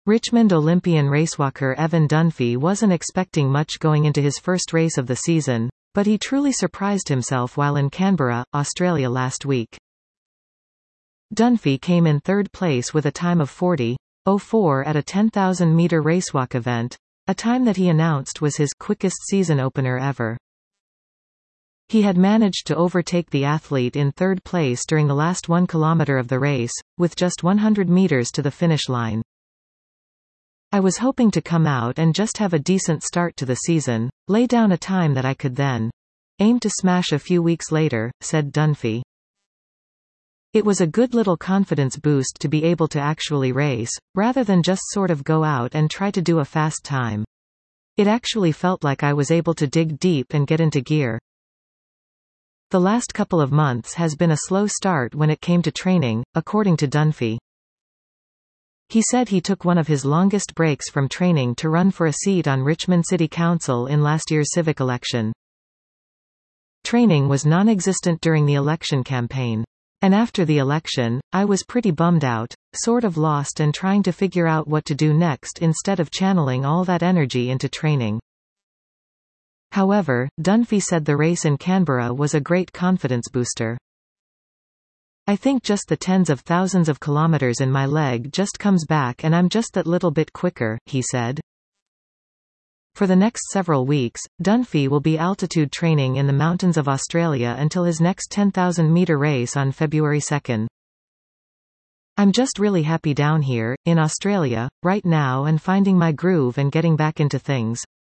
Richmond Olympian racewalker Evan Dunphy wasn't expecting much going into his first race of the season, but he truly surprised himself while in Canberra, Australia last week. Dunphy came in third place with a time of 40:04 at a 10,000-metre racewalk event, a time that he announced was his quickest season opener ever. He had managed to overtake the athlete in third place during the last 1 kilometre of the race, with just 100 metres to the finish line. "I was hoping to come out and just have a decent start to the season, lay down a time that I could then aim to smash a few weeks later," said Dunphy. "It was a good little confidence boost to be able to actually race, rather than just sort of go out and try to do a fast time. It actually felt like I was able to dig deep and get into gear. The last couple of months has been a slow start when it came to training," according to Dunphy. He said he took one of his longest breaks from training to run for a seat on Richmond City Council in last year's civic election. "Training was non-existent during the election campaign. And after the election, I was pretty bummed out, sort of lost and trying to figure out what to do next instead of channeling all that energy into training." However, Dunphy said the race in Canberra was a great confidence booster. "I think just the tens of thousands of kilometers in my leg just comes back and I'm just that little bit quicker," he said. For the next several weeks, Dunphy will be altitude training in the mountains of Australia until his next 10,000-metre race on February 2. "I'm just really happy down here, in Australia, right now and finding my groove and getting back into things.